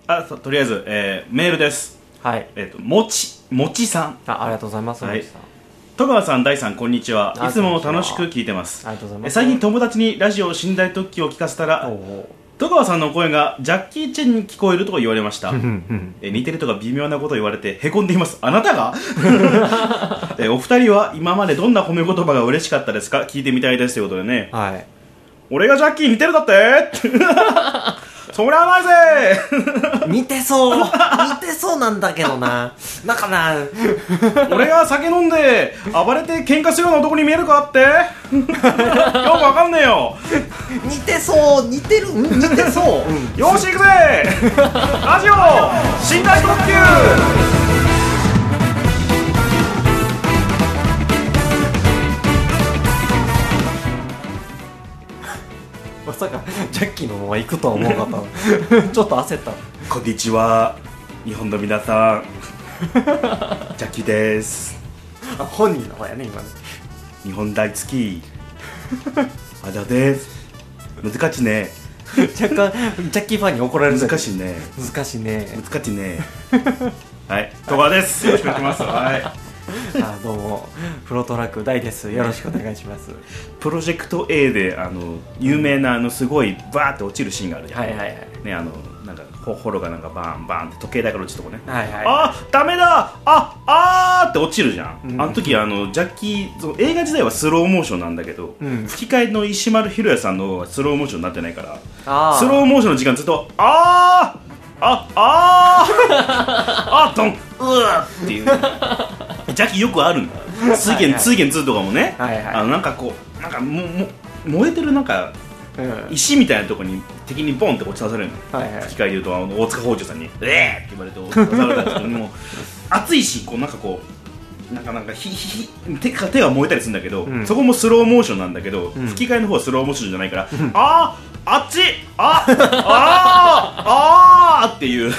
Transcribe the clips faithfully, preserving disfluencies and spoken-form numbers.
あ、とりあえず、えー、メールです。 はい。 えっ、ー、と、もち、もちさん。 あ、ありがとうございます。 はい。戸川さん、大さん、こんにちは。いつも楽しく聞いてます。 ありがとうございます。 最近友達にラジオ寝台特急を聞かせたら、戸川さんの声がジャッキー・チェンに聞こえると言われました。え似てるとか微妙なことを言われてへこんでいます。あなたがえお二人は今までどんな褒め言葉が嬉しかったですか？聞いてみたいですということでね。 はい。 俺がジャッキー似てるだってそりゃないぜ似てそう似てそうなんだけどな。なんかな俺が酒飲んで暴れて喧嘩するような男に見えるかってよくわかんねえよ。 似てそう似てる似てそう、 うん、よし行くぜラジオ寝台特急。 まさかジャッキーのまま行くとは思わなかったちょっと焦った。 こんにちは日本の皆さんジャッキーです。 あ、本人の方やね今ね。 日本大好きあだです。難しいね。 若干ジャッキーファンに怒られる。 難しいね難しいね難しいねはい戸川です。よろしくお願いします。はいあ、どうもプロトラック大です。よろしくお願いします。 プロジェクト A であの有名なあのすごいバーって落ちるシーンがあるじゃん。 はいはいはい。 ね、あのなんかホロがなんかバーンバーンって時計台から落ちるとこね。 はいはい。 あ、ダメだ、あ、あーって落ちるじゃん。 うん、 あの時あのジャッキーその映画自体はスローモーションなんだけど、うん、吹き替えの石丸ひろやさんの方はスローモーションになってないから、あスローモーションの時間ずっとあーああーあードンうわっていうジャッキーよくあるんだ。ツーゲンツーゲンツーとかもね、はいはい、あのなんかこうなんかもも燃えてるなんか、うん、石みたいなところに敵にボンって落ちさせるの、はいはい、吹き替えで言うとあの大塚芳忠さんに「えー!」って言われて落ちさせられたんですけども熱いしこうなんかこうなんかなんかひひ手が手が燃えたりするんだけど、うん、そこもスローモーションなんだけど、うん、吹き替えの方はスローモーションじゃないから、うん、あーあっちあああーっていう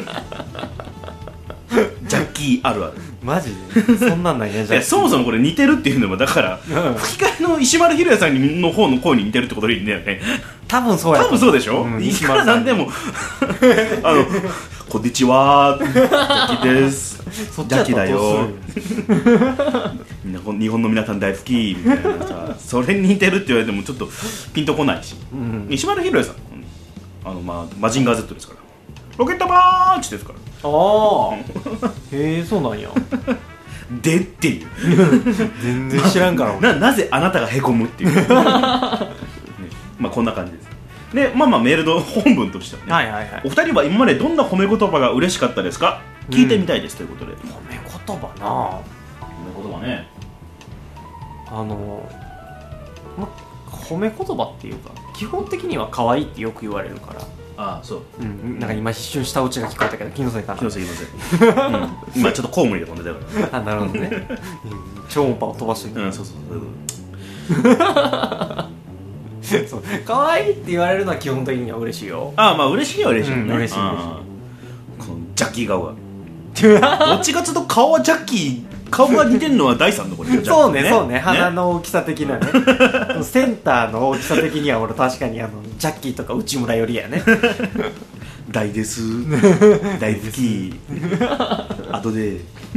ジャッキーあるある。 マジでそんなんないね。 じゃあそもそもこれ似てるっていうのもだから、うん、吹き替えの石丸ひろやさんの方の声に似てるってことでいいんだよね。 多分そうや多分そうでしょ、うん、いくらなんでもあのこんにちはジャッキーですジャッキーだよみんな日本の皆さん大好きみたいなさそれに似てるって言われてもちょっとピンとこないし、うん、石丸ひろやさんあの、まあ、マジンガー Z ですからロケットパンチですから。 ああへえそうなんやでっていう全然知らんから、 まあ、な, なぜあなたがへこむっていう、ね、まあこんな感じです。でまあまあメールの本文としてはね、はいはいはい、お二人は今までどんな褒め言葉が嬉しかったですか？聞いてみたいです、うん、ということで。 褒め言葉な褒め言葉ね、 あの、ま、褒め言葉っていうか基本的には可愛いってよく言われるから。 ああそう、 うん、なんか今一瞬下打ちが聞こえたけど気のせいかな。 気のせい気のせい、うん、今ちょっとコウモリで飛んでたよあ、なるほどね、うん、超音波を飛ばしてる、 うん、そうそうそうそう可愛いって言われるのは基本的には嬉しいよ。 ああまあ嬉しいは嬉しいよね、 うん、嬉しい嬉しい。 このジャッキー顔がどっちかというと顔はジャッキー顔が似てるのは第三のこれそうねそうね、鼻の大きさ的なねセンターの大きさ的には俺確かにあのジャッキーとか内村よりやね大です大好き後で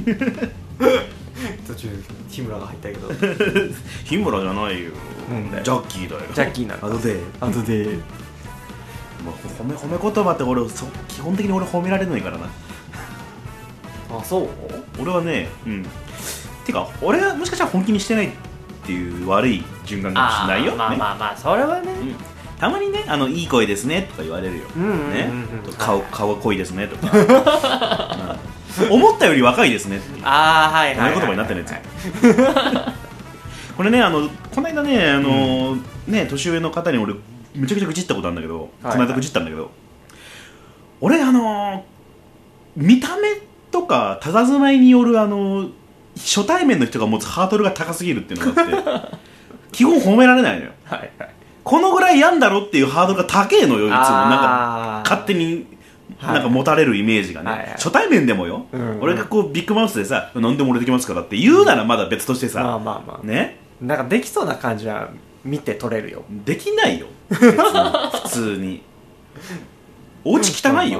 途中日村が入ったけど日村じゃないよ、うん、ジャッキーだよ。 ジャッキーなの後で後でまあ、褒め褒め言葉って俺そ基本的に俺褒められないからな。 あ、そう俺はね、うんてか俺はもしかしたら本気にしてないっていう悪い循環かもしれないよ。 まあまあまあそれはね、うん、 たまにねあのいい声ですねとか言われるよ、うんうんうんうん、ね、顔顔濃いですねとか、うん、思ったより若いですねっていうああはいはい言葉になってるやつこれねあのこの間ねあの、うん、ね年上の方に俺めちゃくちゃ愚痴ったことあるんだけど、はいはい、この間愚痴ったんだけど俺あの見た目とか佇まいによるあの初対面の人が持つハードルが高すぎるっていうのがあって基本褒められないのよ、はいはい、このぐらいやんだろっていうハードルが高えのよいつもなんか勝手になんか持たれるイメージがね、はいはいはい、初対面でもよ、うんうん、俺がこうビッグマウスでさ何でも俺できますからって言うならまだ別としてさ、まあまあまあねなんかできそうな感じは見て取れるよ。 できないよ普通にお家汚いよ、まあま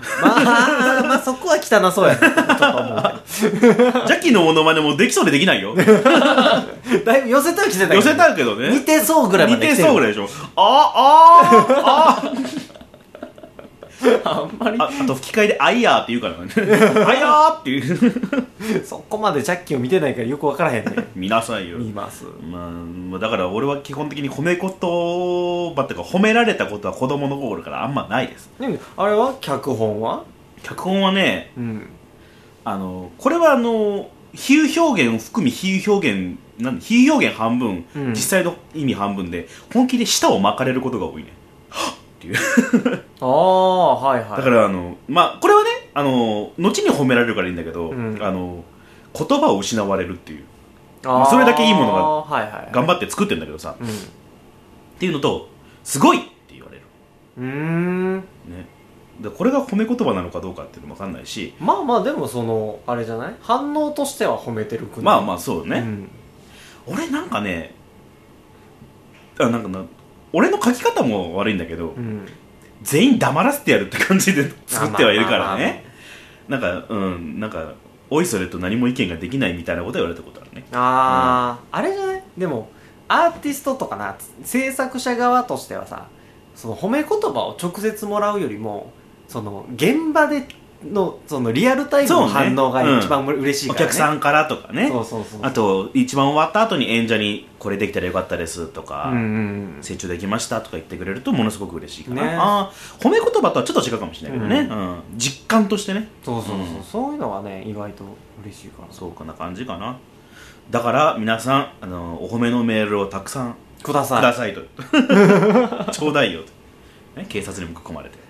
まあまあそこは汚そうやなちょっと思うジャッキーのモノマネもできそうでできないよだいぶ寄せたは来てたけど、 寄せたけどね似てそうぐらいまで来てる似てそうぐらいでしょああああんまりあ, あと吹き替えで「あいやー」って言うからね「あいやー」っていうそこまでジャッキーを見てないからよく分からへんね見なさいよ見ます、 まあ、だから俺は基本的に褒め言葉っていうか褒められたことは子供の頃からあんまないです。 でもあれは脚本は脚本はね、 うん、 あのこれはあの比喩表現を含み比喩表現なん比喩表現半分、うん、実際の意味半分で本気で舌を巻かれることが多いね。はっっていうああはいはい。 だからあのまあこれはねあの後に褒められるからいいんだけど、うん、あの言葉を失われるっていう、まあ、それだけいいものが頑張って作ってるんだけどさ、はいはいはい、っていうのとすごいって言われる。 うーん、 ね、でこれが褒め言葉なのかどうかっていうのも分かんないし、 まあまあでもそのあれじゃない反応としては褒めてるくない。 まあまあそうね、うん、俺なんかねあなんかな俺の書き方も悪いんだけど、うん、全員黙らせてやるって感じで作ってはいるからね。なんかうんなんかおいそれと何も意見ができないみたいなこと言われたことあるね。 ああ、うん、あれじゃないでもアーティストとかな制作者側としてはさその褒め言葉を直接もらうよりもその現場でのそのリアルタイムの反応が一番、ね、うん、嬉しいからね。 お客さんからとかね。 そうそうそうそう。 あと一番終わった後に演者にこれできたらよかったですとか、うんうん、成長できましたとか言ってくれるとものすごく嬉しいかな、ね、あ褒め言葉とはちょっと違うかもしれないけどね、うんうん、実感としてね。 そうそうそう、うん、そういうのはね意外と嬉しいかな。 そうかな感じかな。だから皆さんあのお褒めのメールをたくさんくださいくださいとちょうだいよと、ね、警察にも囲まれて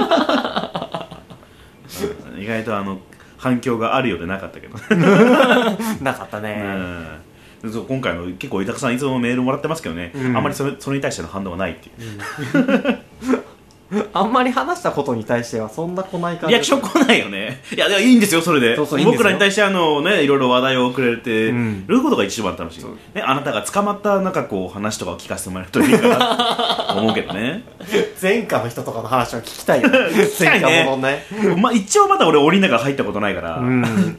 意外とあの反響があるようでなかったけどなかったね、 うん、そう今回の結構たくさんいつもメールもらってますけどね、うん、あんまりそれ、それに対しての反応がないっていう、 うん、あんまり話したことに対してはそんな来ない感じ。 リアクション来ないよね。いやいやいいんですよそれで。そうそう僕らに対してあの、ね、いろいろ話題をくれてることが一番楽しい、うんね、あなたが捕まったなんかこう話とかを聞かせてもらえるといいかなと思うけどね前科の人とかの話を聞きたいよね聞きたいね、ねまあ、一応まだ俺檻の中入ったことないから、うん、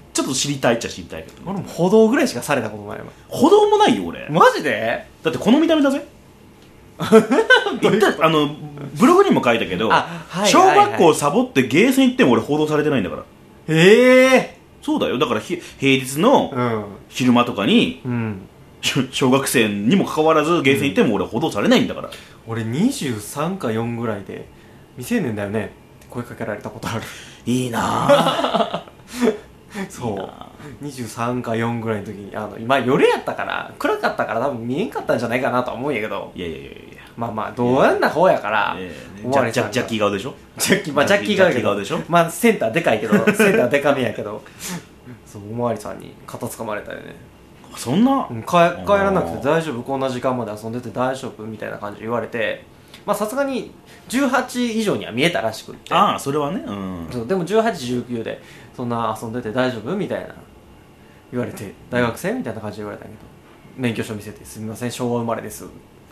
ちょっと知りたいっちゃ知りたいけど、ね、 俺も歩道ぐらいしかされたことないわ。 歩道もないよ俺。 マジで？ だってこの見た目だぜ言ったあのブログにも書いたけど、はいはいはい、小学校サボってゲーセン行っても俺報道されてないんだから。 へえ。 そうだよ。だから平日の昼間とかに、うん、小学生にもかかわらずゲーセン行っても俺報道されないんだから、うん、 俺にじゅうさんかよんぐらいで未成年だよねって声かけられたことある。 いいなそういいなにじゅうさんかよんぐらいの時にあの今夜やったから暗かったから多分見えんかったんじゃないかなとは思うんやけど、 いやいやいやいやまあまあどうやんな方やからジャッキー顔でしょ。 ジャッキー、まあ、ジャッキー顔やけどでしょ。 まあセンターでかいけどセンターでかめやけどそうおまわりさんに肩つかまれたよね。 そんな、 うん、帰帰らなくて大丈夫こんな時間まで遊んでて大丈夫みたいな感じで言われて、まあさすがにじゅうはち以上には見えたらしくって、 ああそれはね、うん、 そうでもじゅうはち、じゅうきゅうでそんな遊んでて大丈夫みたいな言われて大学生みたいな感じで言われたけど免許証見せてすみません昭和生まれです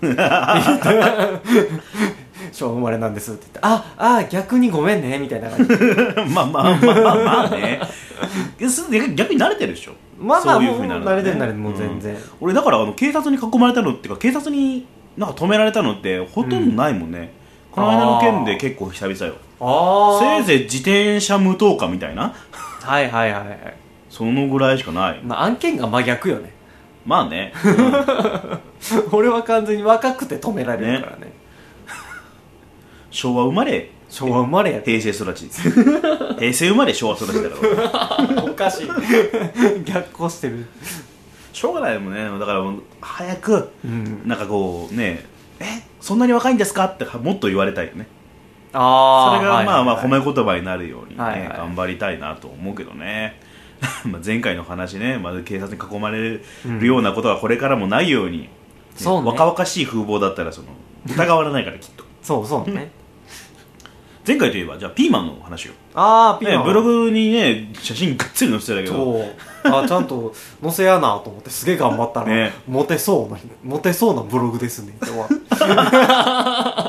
昭和生まれなんですって言ってああ逆にごめんねみたいな感じまあまあまあまあまあね逆に慣れてるでしょ。 まあまあそういう風になる、ね、もう慣れてる慣れてるもう全然、うん、 俺だからあの警察に囲まれたのっていうか警察になんか止められたのってほとんどないもんね、うん、この間の件で結構久々よ。あせいぜい自転車無灯火みたいなはいはいはいはいそのぐらいしかない、 まあ、案件が真逆よね。 まあね、うん、 俺は完全に若くて止められるからね。 昭和生まれ昭和生まれや平成育ち平成生まれ昭和育ちだからおかしい逆行してる。 しょうがないもんね。だからもう早く、うん、なんかこうねえそんなに若いんですかってもっと言われたいよね。あそれがまあまあ褒め言葉になるようにね、はいはい、頑張りたいなと思うけどねまあ前回の話ね、まず警察に囲まれるようなことはこれからもないように、うんねね、若々しい風貌だったらその疑われないからきっとそうそうね前回といえばじゃあピーマンの話をあーピーマン、 ね、ブログにね写真がっつり載せてたけどそうあちゃんと載せやなと思ってすげえ頑張ったら、ね、モテそうなモテそうなブログですねでも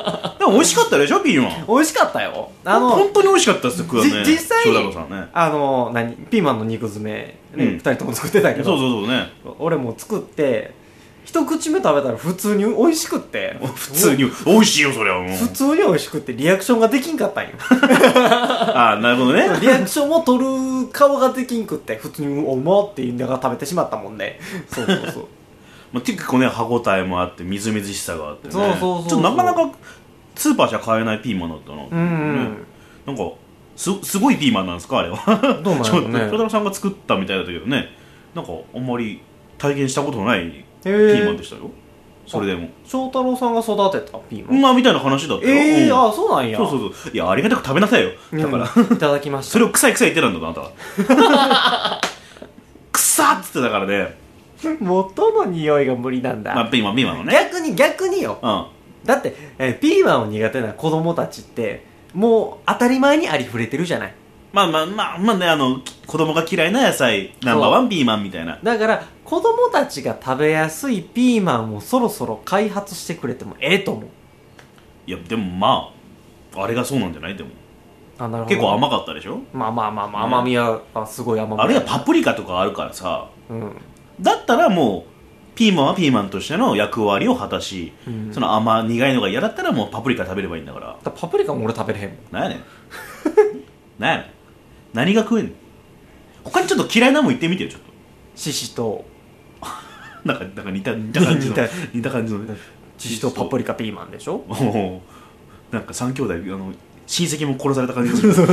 も美味しかったでしょピーマン。 美味しかったよ。あの本当に美味しかったっすよ食わね。 実際翔太郎さんね。 あの何ピーマンの肉詰めね、うん、ふたりとも作ってたけど、 そうそうそうね。 俺も作って一口目食べたら普通に美味しくって普通に美味しいよそれはもう。 普通に美味しくってリアクションができんかったんよ。 ああなるほどね。 リアクションを取る顔ができんくって普通におうまって言いながら食べてしまったもんね。そうそうそう。 まあ、結構ね歯応えもあってみずみずしさがあってね。 そうそうそうそう。 ちょっとなかなかスーパーじゃ買えないピーマンだったな。 うんうん。ね、 なんかすすごいピーマンなんですかあれは。 どうなんやろうね。 翔太郎さんが作ったみたいだったけどね。なんかあんまり体験したことのないピーマンでしたよ。それでも翔太郎さんが育てたピーマンまあみたいな話だったよ。 ええー、 うん、 あそうなんや。 そうそうそう。いやありがたく食べなさいよ。だから、 うん、いただきました。 それを臭い臭い言ってたんだあなたは。臭っつってたからね。 元の匂いが無理なんだ。 まあピーマンピーマンのね。 逆に逆によ、うん、だって、えー、ピーマンを苦手な子供たちってもう当たり前にありふれてるじゃない。 まあまあまあまあね、あの子供が嫌いな野菜ナンバーワンピーマンみたいな。 だから子供たちが食べやすいピーマンをそろそろ開発してくれてもええと思う。 いやでもまああれがそうなんじゃない。でもあなるほど、 結構甘かったでしょ。 まあまあまあまあ、甘みはすごい甘み。 あるいはパプリカとかあるからさ、 うん、 だったらもうピーマンはピーマンとしての役割を果たし、うん、その甘苦いのが嫌だったらもうパプリカ食べればいいんだから。 だパプリカも俺食べれへんもん。 なんやねん。なんやねん。何が食えんの。他にちょっと嫌いなもん言ってみてよちょっと。 シシトウなんかなんか似た似た感じの似た感じのシシトウパプリカピーマンでしょ。 おなんか三兄弟あの親戚も殺された感じでする。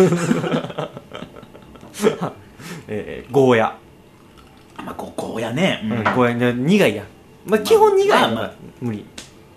えー、ゴーヤ。 まあゴーヤね、 うん、ゴーヤ苦いやん。まあ基本苦いの、まあまあ、無理。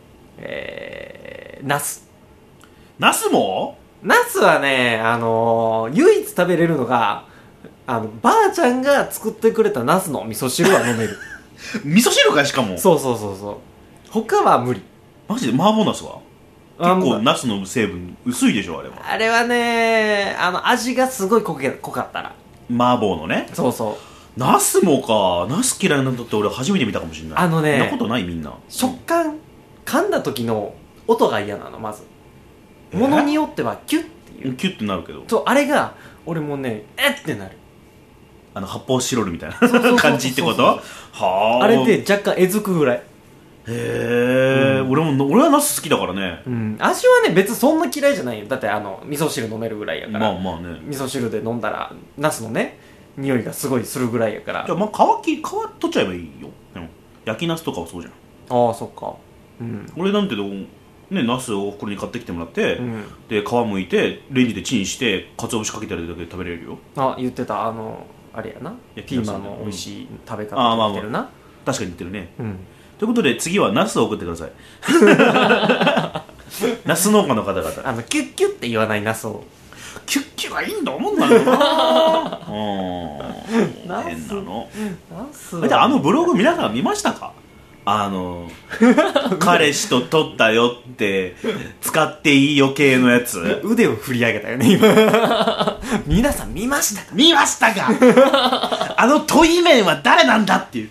えー、ナス。 ナスも？ ナスはね、あのー、唯一食べれるのがあのばあちゃんが作ってくれたナスの味噌汁は飲める。 味噌汁かしかも。 そうそうそうそう。他は無理。 マジで麻婆ナスは結構ナスの成分薄いでしょあれは。 あれはね、あの味がすごい濃け濃かったら麻婆のね。 そうそう。 ナスもか。ナス嫌いなんだって俺初めて見たかもしれない。 あのね、 そんなことないみんな。 食感噛んだ時の音が嫌なのまず。ものによってはキュッていうキュッてなるけど、 そうあれが俺もねえってなる。 あの発泡スチロールみたいな感じってこと。はああれで若干えずくぐらい。へえ、うん、俺も俺はナス好きだからね、 うん、味はね別にそんな嫌いじゃないよ。だってあの味噌汁飲めるぐらいやから。 まあまあね、 味噌汁で飲んだらナスのね匂いがすごいするぐらいやから。 じゃあまあ皮き皮取っちゃえばいいよ。でも焼きナスとかはそうじゃん。 ああそっか、うん、 俺なんてどうね、ナスをお袋に買ってきてもらって、うん、で皮むいてレンジでチンして鰹節かけてるだけで食べれるよ。 あ言ってた。あのあれやな、ピーマンの美味しい食べ方が似てるな、うん、あまあまあ確かに似てるね、 うん、 ということで次はナスを送ってください。ナス農家の方々、 あのキュッキュッって言わないナスをキュッキュがいいんだ思うんだけどな。うん変なの。ナスであのブログ皆さん見ましたか。あの彼氏と撮ったよって使っていいよ系のやつ。 腕を振り上げたよね今。皆さん見ましたか。 見ましたか。あのトイメンは誰なんだっていう。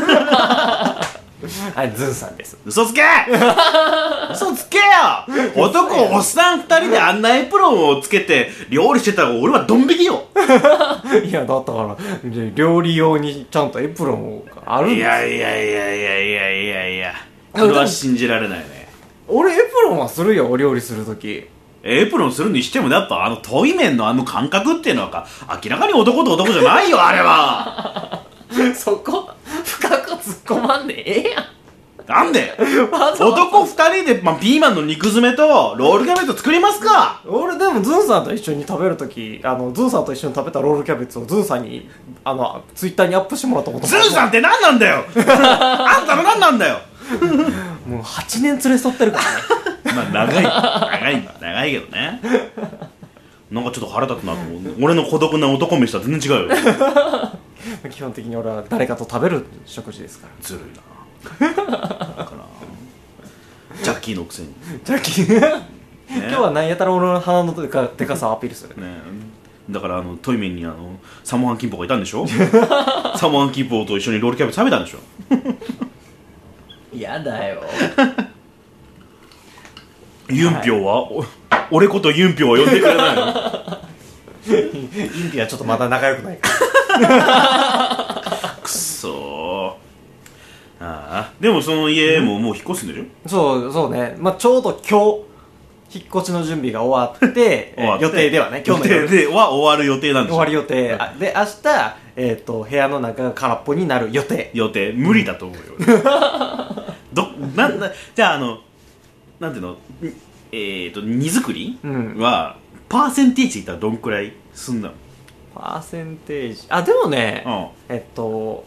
はい、ズンさんです。 嘘つけ嘘つけよ。男おっさんふたりであんなエプロンをつけて料理してたら俺はドン引きよ。 いやだったから料理用にちゃんとエプロンがあるんですよ。 いやいやいやいやいやいやいやそれは信じられないね。 俺エプロンはするよお料理するとき。 エプロンするにしてもやっぱあのトイメンのあの感覚っていうのは明らかに男と男じゃないよあれは。 そこ深く突っ込まんでええやん。 なんで男ふたりで、まあ、ピーマンの肉詰めとロールキャベツ作りますか。 俺でもズンさんと一緒に食べるとき、あのズンさんと一緒に食べたロールキャベツをズンさんにあのツイッターにアップしてもらったこと。 ズンさんって何なんだよ。あんたの何なんだよ。 もうはちねん連れ添ってるからね。 まあ長い長い長いけどね。なんかちょっと腹立つなと思う。俺の孤独な男飯とは全然違うよ。 基本的に俺は誰かと食べる食事ですから。 ずるいな。だからジャッキーのくせにジャッキー、ね、今日は何やったら俺の鼻のでかでかさをアピールする、ね、 だからあのトイメンにあのサモハンキンポがいたんでしょ。サモハンキンポと一緒にロールキャベツ食べたんでしょ。 やだよ。 ユンピョウは、はい、俺ことユンピョウは呼んでくれないのユンピはちょっとまだ仲良くないからくそー。ああ、でもその家ももう引っ越すんでしょ、うん、 そうそうね、まあ、ちょうど今日引っ越しの準備が終わって終わって予定ではね今日の予定では終わる予定なんでしょ。 終わる予定、うん、で明日、えー、と部屋の中が空っぽになる予定予定無理だと思うよ、うん、どなんだじゃああのなんていうのえーと荷造り、うん、はパーセンテージいったらどんくらいすんだの？ パーセンテージあでもね、うん、えっと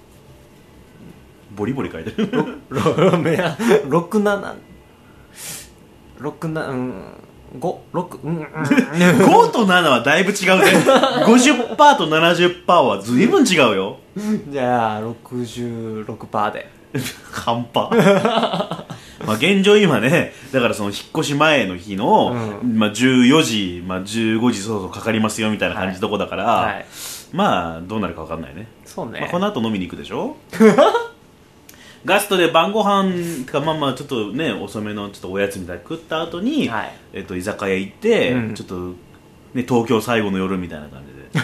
ボリボリ書いてるろくななろくなうんごろくうんごとななはだいぶ違うぜごじゅっパーセントとななじゅっパーセントはずいぶん違うよじゃあ ろくじゅうろくパーセント で半端まあ現状今ねだからその引っ越し前の日の、うんまあ、じゅうよじ、まあ、じゅうごじそろそろかかりますよみたいな感じのとこだから、はいはい、まあどうなるか分かんないね。 そうね、 まあ、この後飲みに行くでしょガストで晩ご飯かまあまあちょっとね遅めのちょっとおやつみたいな食った後に、はいえっと、居酒屋行って、うん、ちょっと、ね、東京最後の夜みたいな感じで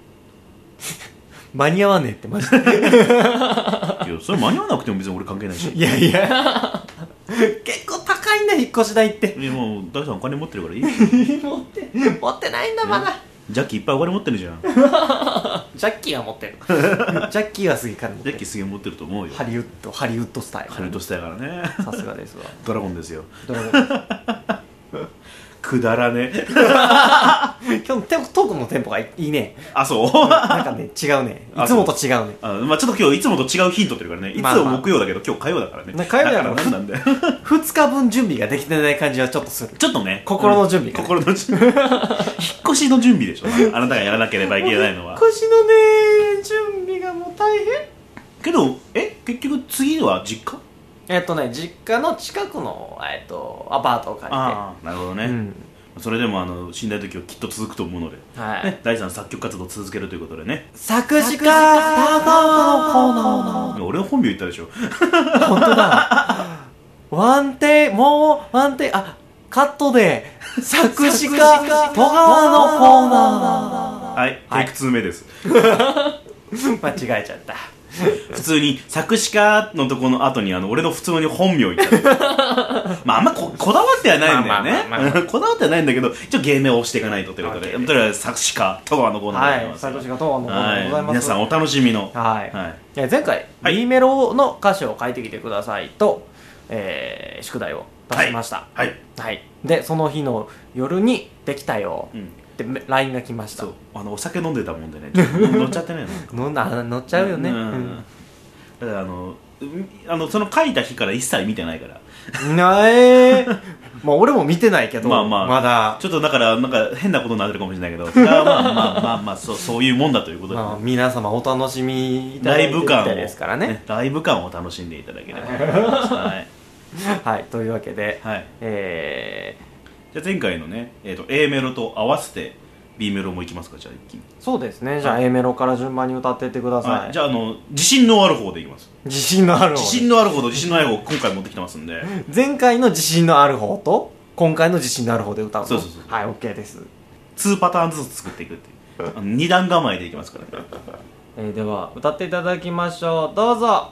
間に合わねえってマジでいやそれ間に合わなくても別に俺関係ないし。 いやいや結構高いんだ引っ越し代って。 いやもう大さんお金持ってるからいい持って持ってないんだまだ。 ジャッキーいっぱいお金持ってるじゃんジャッキーは持ってるジャッキーはすげえ金持ってる。 ジャッキーすげえ持ってると思うよ。 ハリウッドハリウッドスタイル、 ハリウッドスタイルからね。 さすがですわ。 ドラゴンですよ。 ドラゴンくだらね今日のトークのテンポがいいね。 あそうなんかね違うねいつもと違うね。 あまあちょっと今日いつもと違うヒントってるからね。いつも木曜だけど今日火曜だからね。 火曜だから何なんだよふつかぶん準備ができてない感じはちょっとする。 ちょっとね心の準備が、 ね、心の準備引っ越しの準備でしょあなたがやらなければいけないのは。 引っ越しのね準備がもう大変けどえ結局次は実家えっとね実家の近くの、えっと、アパートを借りて。 ああなるほどね、うん、それでもあの死んだ時はきっと続くと思うので、はいね、第三作曲活動を続けるということでね。 作詞家田川のコーナー俺の本名言ったでしょ本当だワンテイもうワンテイあカットで作詞家戸川のコーナーはい、はい、テイクツー目です間違えちゃった普通に作詞家のとこの後にあの俺の普通に本名言ったまああんま こ, こだわってはないんだよねこだわってはないんだけど一応芸名を押していかないとということで、とりあえず作詞家戸川のコーナーでございます。 はい、作詞家戸川のコーナーでございます、はい、皆さんお楽しみの。 はい、はい、前回、はい、B メロの歌詞を書いてきてくださいと、えー、宿題を出しました。 はい、はいはい、でその日の夜にできたよ、うんで ライン が来ました。 そうあのお酒飲んでたもんでね乗っちゃってね飲んだ乗っちゃうよね、うんうん、 だからあのあのその書いた日から一切見てないからなえー、まあ俺も見てないけどまあまあまだちょっとだからなんか変なことになってるかもしれないけどそれはまあまあまあまあそう、そういうもんだということで、まあ、 皆様お楽しみいただいてるみたいですからね。 ねライブ感を楽しんでいただければはい、 はい、というわけで、 はいえーじゃあ前回のね、えー、と A メロと合わせて B メロもいきますか。じゃあ一気に。 そうですね。じゃあ A メロから順番に歌っていってください、 はい、じゃああの自信のある方でいきます。 自信のある方自信のある方と自信のない方今回持ってきてますんで前回の自信のある方と今回の自信のある方で歌うの。 そうそうそうはい OK です。 にパターンずつ作っていくっていうあのに段構えでいきますからねえー、では歌っていただきましょう。どうぞ。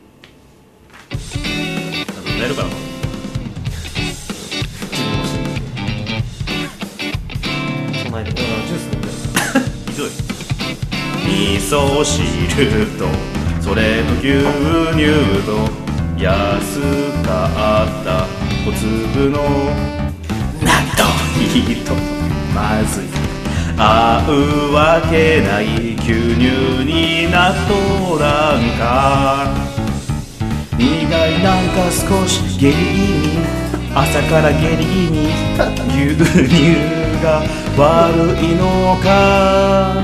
歌えるかな。 ジュース飲んでるひどい味噌汁とそれと牛乳と安かった小粒の納豆とまずい合うわけない牛乳に納豆なんか苦いなんか少し下痢気味朝から下痢気味牛乳が悪いのか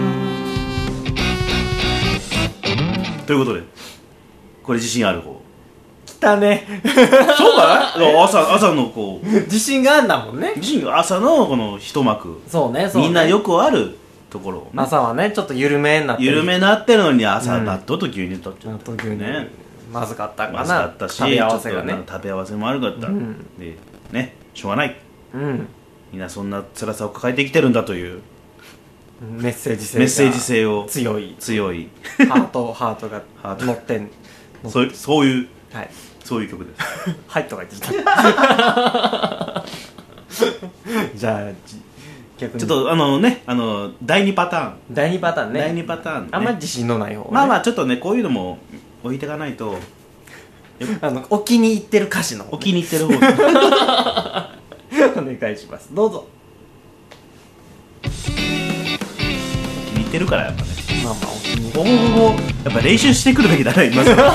ということでこれ自信ある方来たねそうかい朝, 朝のこう自信があんだもんね。 自信が朝のこの一幕そうね、そうねみんなよくあるところ、ね、 朝はねちょっと緩めになってる緩めになってるのに朝、うん、納豆と牛乳とっちゃった、 納豆牛乳、ね、まずかったかな。 まずかったし食べ合わせがね食べ合わせも悪かった、うん、でねしょうがない、 うん、 みんなそんな辛さを抱えてきてるんだというメッセージ性メッセージ性を強い強いハートハートが乗ってんそうそういう、 はい、 そういう曲ですはいとか言ってたじゃあ逆にちょっとあのねあのだいにパターンだいにパターンねだいにパターン、ね、 あんまり自信のない方、ね、 まあまあちょっとねこういうのも置いていかないとあのお気に入ってる歌詞の方、ね、 お気に入ってる方お願いしますどうぞお気に入ってるからやっぱねまあまあお気に入ってほぼほぼやっぱ練習してくるべきだね今から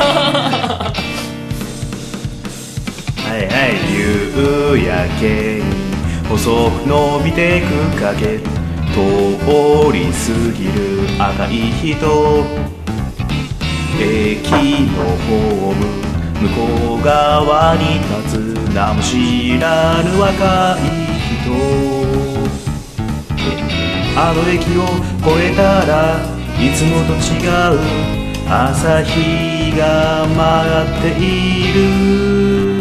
はいはい夕焼けに細く伸びてく影通り過ぎる赤い人駅のホーム向こう側に立つ名も知らぬ若い人あの駅を越えたらいつもと違う朝日が待っている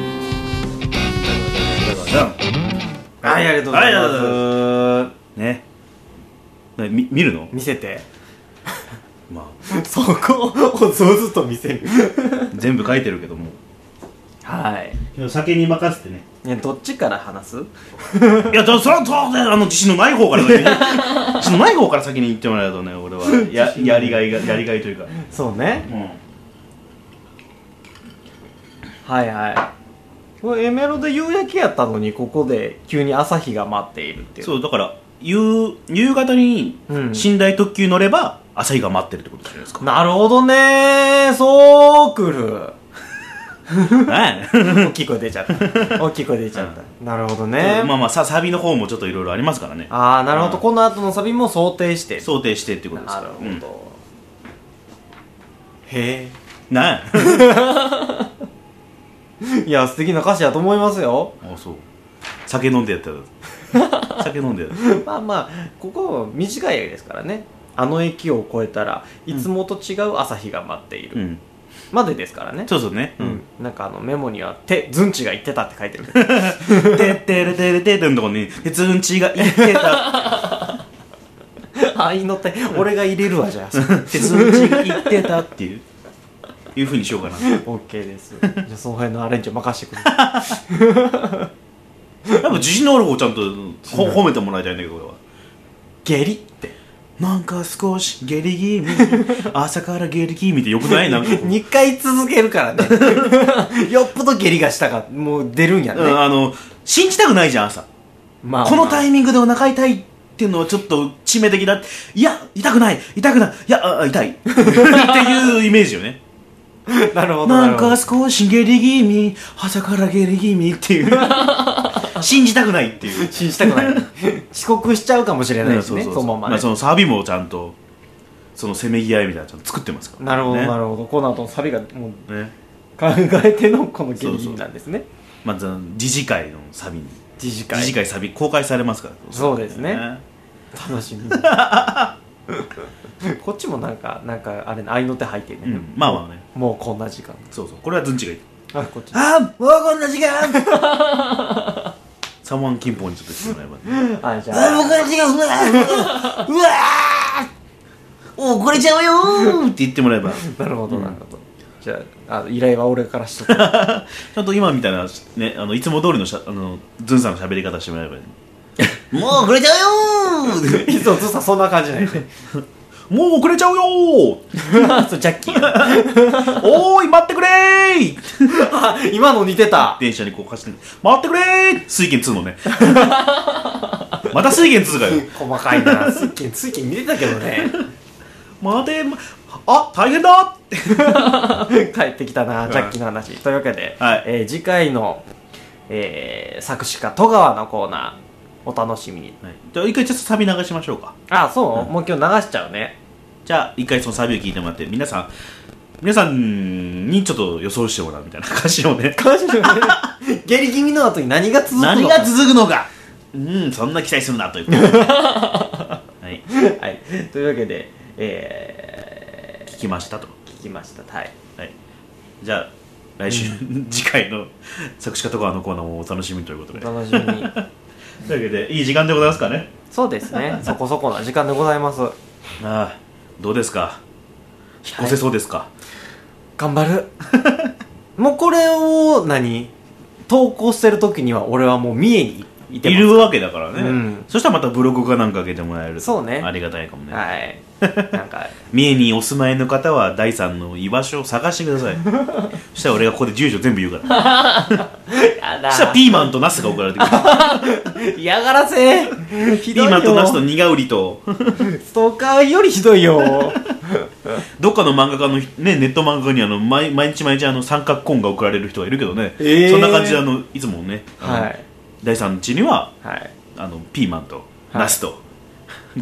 はい、ありがとうございます。 ね、み見るの？ 見せて。 まあそこをずっと見せる。 全部書いてるけども。 はい。 酒に任せてね。 いやどっちから話す？ いや、それはそうだよ。あの自信のない方から先に。自信のない方から先に言ってもらうとね、俺はややりがいがやりがいというか。 そうね。うん、はいはい。これエメロで夕焼けやったのにここで急に朝日が待っているっていう。 そうだから夕夕方に寝台特急乗れば朝日が待ってるってことじゃないですか。 なるほどね、そうくる。大きい声出ちゃった。大きい声出ちゃった。うん、なるほどね。 まあまあさサビの方もちょっといろいろありますからね。 ああなるほど、うん、この後のサビも想定して想定してっていうことですか。 なるほど。うん、へえ。 なあ。 いや素敵な歌詞だと思いますよ。 ああそう。酒飲んでやったら。酒飲んでやったら。 まあまあここ短いですからね。あの駅を越えたらいつもと違う朝日が待っている。うんまでですからね。 そうそうね、 うん、なんかあのメモには「てズンチが言ってた」って書いてる。 てってれてれてってのとこに「ズンチが言ってた」 ああいうのって俺が入れるわじゃあ。 てズンチが言ってたっていういう風にしようかな。 OK です。じゃあその辺のアレンジを任せてくれ。やっぱ自信のある方ちゃんと褒めてもらいたいんだけど俺は。 下痢ってなんか少し下痢気味朝から下痢気味ってよくない？なんかにかい続けるからね。よっぽど下痢がしたかもう出るんやね、 うん、あの信じたくないじゃん朝、まあまあ、このタイミングでお腹痛いっていうのはちょっと致命的だ。いや痛くない痛くないいやあ痛いっていうイメージよね。 なるほどなんか少し下痢気味朝から下痢気味っていう信じたくないっていう信じたくない遅刻しちゃうかもしれないですね。そのままね、 まあ、そのサビもちゃんとそのせめぎ合いみたいなのちゃんと作ってますから、ね、 なるほどなるほど。この後のサビがもう、ね、考えてのこの下痢なんですね。 まず自治会のサビに自治会自治会サビ公開されますから。 そうですね、ね、楽しみ。こっちもなんかなんかあれ合いの手入ってるね、うん、 まあまあねもうこんな時間。 そうそうこれはズンチがいい。 あこっちあもうこんな時間。サモンキンポンにちょっとしてもらえばね。 あじゃあもうこんな時間うわーうわー遅れちゃうよーって言ってもらえば。なるほどなるほど、うん、じゃあ、あ依頼は俺からしとく。ちゃんと今みたいなねあのいつも通りのしゃあのズンさんの喋り方してもらえばいい。もう遅れちゃうよー。 いつもズンさんそんな感じないね。 もう遅れちゃうよー。 そうジャッキー。 おーい待ってくれー。今の似てた。 電車にこう走って待ってくれー。水拳ツーのね。また水拳ツーかよ。 細かいな。水拳水拳見てたけどね。 待てあ大変だ。 帰ってきたなジャッキーの話。というわけで、はいえー、次回の、えー、作詞家戸川のコーナーお楽しみに、 はい、じゃあ一回ちょっとサビ流しましょうか。 あそう、うん、もう今日流しちゃうね。 じゃあ一回そのサビを聞いてもらって皆さん皆さんにちょっと予想してもらうみたいな歌詞をね。 歌詞をね。下痢気味の後に何が続くのか何が続くのかうんそんな期待するなということで。はい、 はい、というわけで、えー、聞きましたと聞きました。はい、 はい、じゃあ来週、うん、次回の作詞家とかのコーナーもお楽しみということで、 お楽しみにというわけでいい時間でございますかね。 そうですね、そこそこな時間でございます。ああ、どうですか、引っ越せそうですか。はい、 頑張るもうこれを何投稿してる時には俺はもう三重にいてますいるわけだからね、 うん、 そしたらまたブログかなんか開けてもらえるとそうね、 ありがたいかもね。 はいなんか三重にお住まいの方は第三の居場所を探してくださいそしたら俺がここで住所全部言うからやだ、 そしたらピーマンとナスが送られてくる嫌がらせひどいよ。 ピーマンとナスとニガウリとストーカーよりひどいよどっかの漫画家の、ね、ネット漫画家にあの 毎, 毎日毎日あの三角コーンが送られる人がいるけどね、 えー、 そんな感じであのいつもね、 はい、 第三地には、 はい、 あのピーマンとナスと、はい、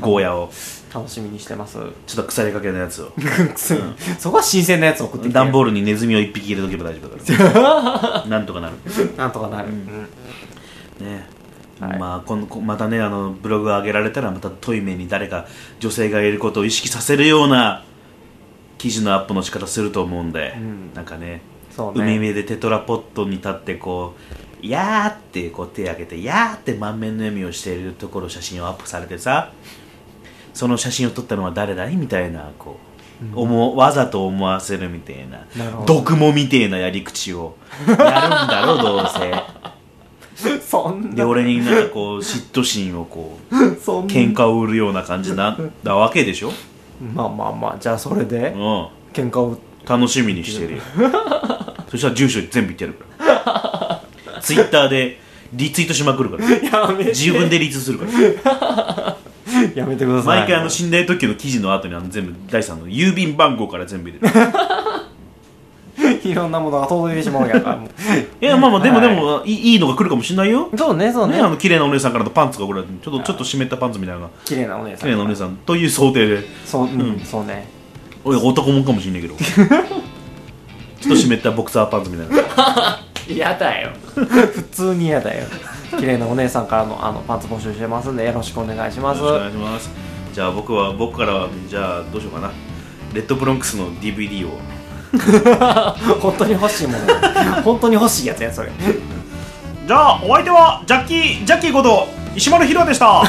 ゴーヤを楽しみにしてます。 ちょっと腐りかけのやつを、うん、 そこは新鮮なやつを送ってきて、 段ボールにネズミを一匹入れとけば大丈夫だからなんとかなるなんとかなる、うん、 ね、 はい、 まあ、このまたねあのブログ上げられたらまたトイメに誰か女性がいることを意識させるような記事のアップの仕方すると思うんで、うん、なんか ね, そうね海辺でテトラポットに立ってこうやーってこう手を挙げてやーって満面の笑みをしているところ写真をアップされてさ、その写真を撮ったのは誰だいみたいなこう、うん、思わざと思わせるみたいな毒もみたいなやり口をやるんだろうどうせそんなで俺になんかこう嫉妬心をこう喧嘩を売るような感じななわけでしょ。 まあまあまあ、じゃあそれで、うん、喧嘩を楽しみにしてるよそしたら住所全部言ってやるからツイッターでリツイートしまくるからやめて自分でリツイートするからやめてください。 毎回あの寝台特急の記事の後にあの全部第三の郵便番号から全部入れていろんなものが届いてしまうやんかもういやまあまあでも、はい、でもいい、いいのが来るかもしれないよ。 そうねそうね、 ね、あの綺麗なお姉さんからのパンツがこれちょっとちょっと湿ったパンツみたいな綺麗なお姉さん綺麗なお姉さんという想定でそう、うんうん、そうね、 俺男もんかもしれないけどちょっと湿ったボクサーパンツみたいな嫌だよ普通に嫌だよ。綺麗なお姉さんからのあのパンツ募集してますんでよろしくお願いします。 よろしくお願いします。じゃあ僕は僕からはじゃあどうしようかな、レッドブロンクスの ディーブイディー を本当に欲しいもの本当に欲しいやつやそれじゃあお相手はジャッキージャッキーこと石丸ひろでした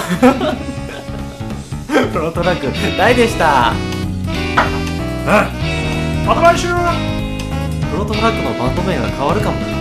プロトラック大でした。 うん、また来週。 プロトラックのバンド名が変わるかも。